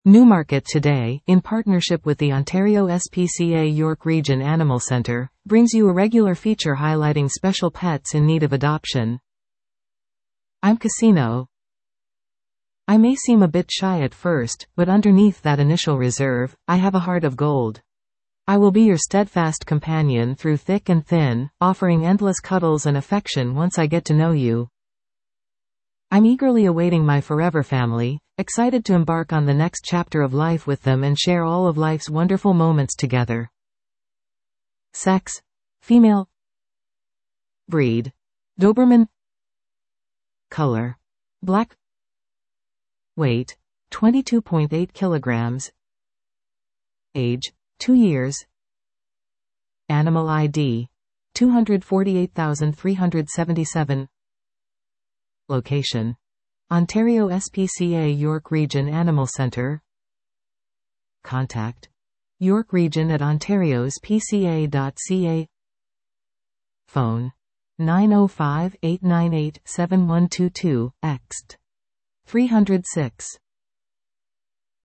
Newmarket Today, in partnership with the Ontario SPCA York Region Animal Centre, brings you a regular feature highlighting special pets in need of adoption. I'm Casino. I may seem a bit shy at first, but underneath that initial reserve, I have a heart of gold. I will be your steadfast companion through thick and thin, offering endless cuddles and affection once I get to know you. I'm eagerly awaiting my forever family, excited to embark on the next chapter of life with them and share all of life's wonderful moments together. Sex: female. Breed: Doberman. Color: black. Weight: 22.8 kilograms. Age: 2 years. Animal ID: 248,377. Location: Ontario SPCA York Region Animal Centre. Contact: York Region at ontariospca.ca. Phone: 905-898-7122, ext. 306.